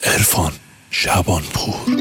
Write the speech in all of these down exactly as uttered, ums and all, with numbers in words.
عرفان شبانپور.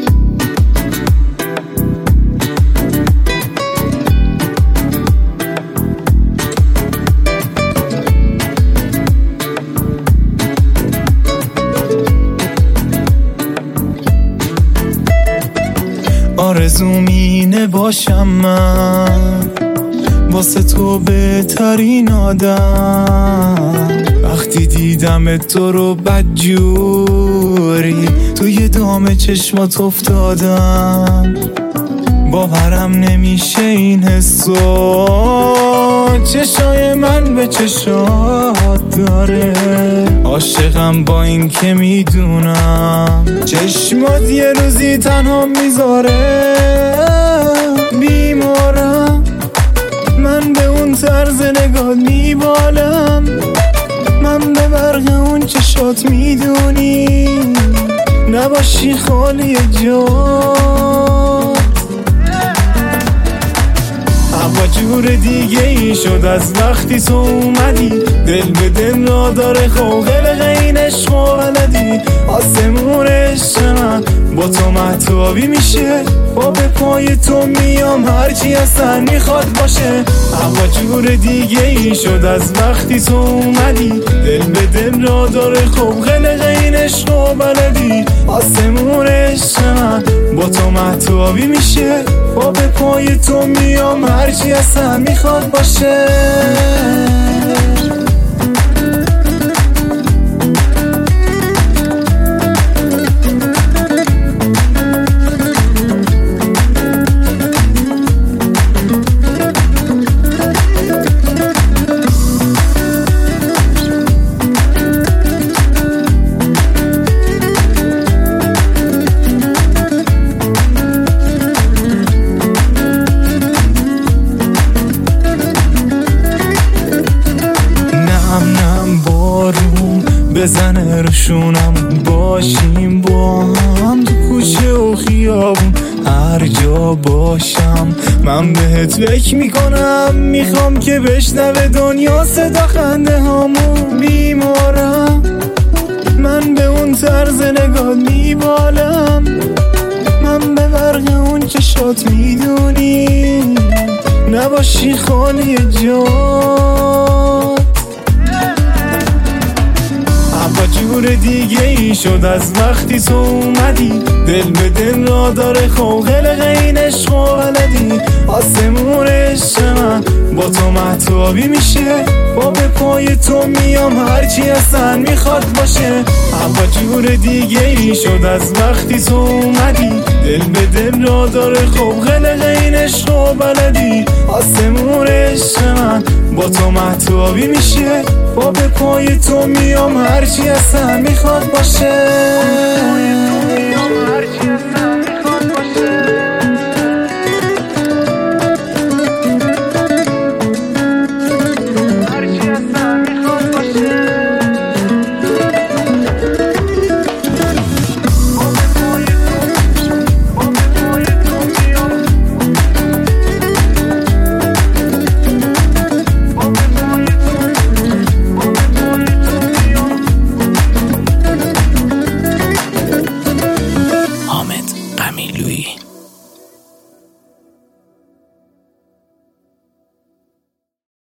آرزوم اینه باشم من واسه تو بهترین آدم. وقتی دیدم تو رو بدجوری توی دام چشمات افتادم. باورم نمیشه این حسو چشای من به چشات داره. عاشقم با این که میدونم چشمات یه روزی تنها میذاره. بیمارم من به اون طرز نگاه میبالم. من به برق اون چشات میدونی نباشی خالی جات. اما جور دیگه ای شد از وقتی تو اومدی. دل به دل را داره خو خلق این عشق و بلدی. آسمون عشق من با تو مهتابی میشه. با به پای تو میام هرچی اصلا میخواد باشه. اما جور دیگه ای شد از وقتی تو اومدی. دل به دل را داره خو خلق این عشق و بلدی. آسمون عشق من با تو مهتابی میشه. با به پای تو میام هرچی اصلا میخواد باشه. بزنه روشونم باشیم با هم تو کوچه و خیابون هر جا باشم. من بهت فکر میکنم میخوام که بشنوه دنیا صدا خنده هامون. بیمارم من به اون طرز نگاه میبالم. من به برق اون چشات میدونی نباشی خالی جات. اما جور دیگه ای شد از وقتی تو اومدی. دل به دل را داره خو خلق این عشق و بلدی. آسمون عشق من با تو مهتابی میشه. با به پای تو میام هرچی اصلا میخواد باشه. اما جور دیگه ای شد از وقتی تو اومدی. دل به دل را داره خو خلق این عشق و بلدی. آسمون عشق من با تو مهتابی میشه. با به پای تو میام هرچی اصلا میخواد باشه.